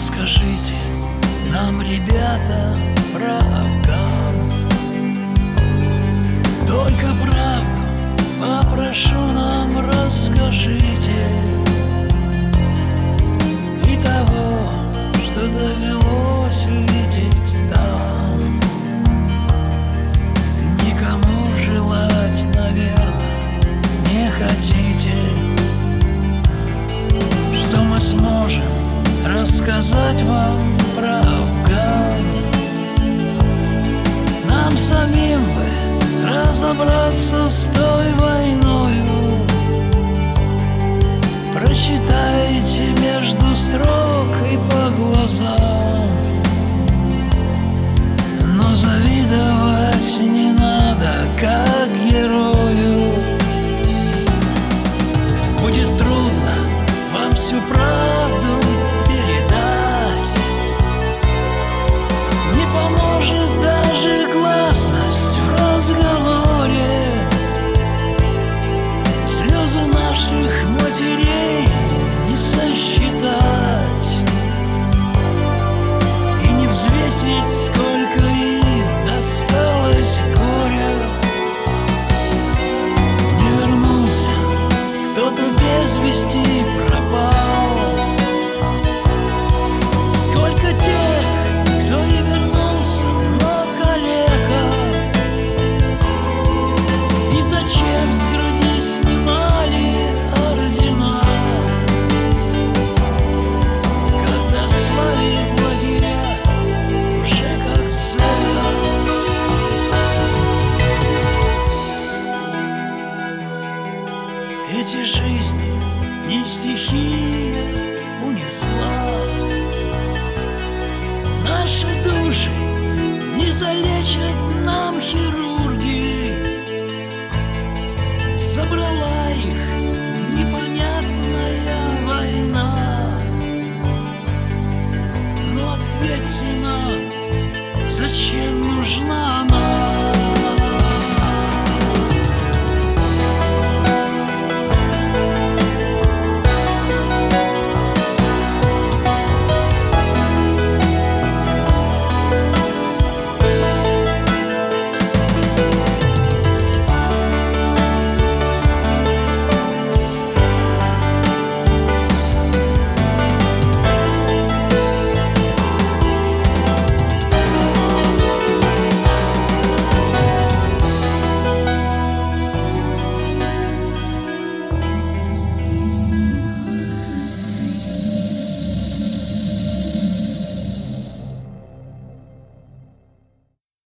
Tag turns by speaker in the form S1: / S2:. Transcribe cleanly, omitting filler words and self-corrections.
S1: Расскажите нам, ребята, про Афган. Только правду попрошу, нам расскажите. И того, что довелось увидеть там. Никому желать, наверное, не хотите. Что мы сможем рассказать вам про Афган? Нам самим бы разобраться с той войною. Прочитайте между строк и по глазам. Но завидовать не надо, как герою. Будет трудно вам всю правду передать. Не поможет даже гласность в разговоре. Слезы наших матерей не сосчитать и не взвесить, сколько им досталось горя. Не вернулся кто-то, без вести пропал. Сколько тех, кто и вернулся, но калека. И зачем с груди снимали ордена, когда слали в лагеря уже как зэка? Эти жизни не стихия унесла. Наши души не залечат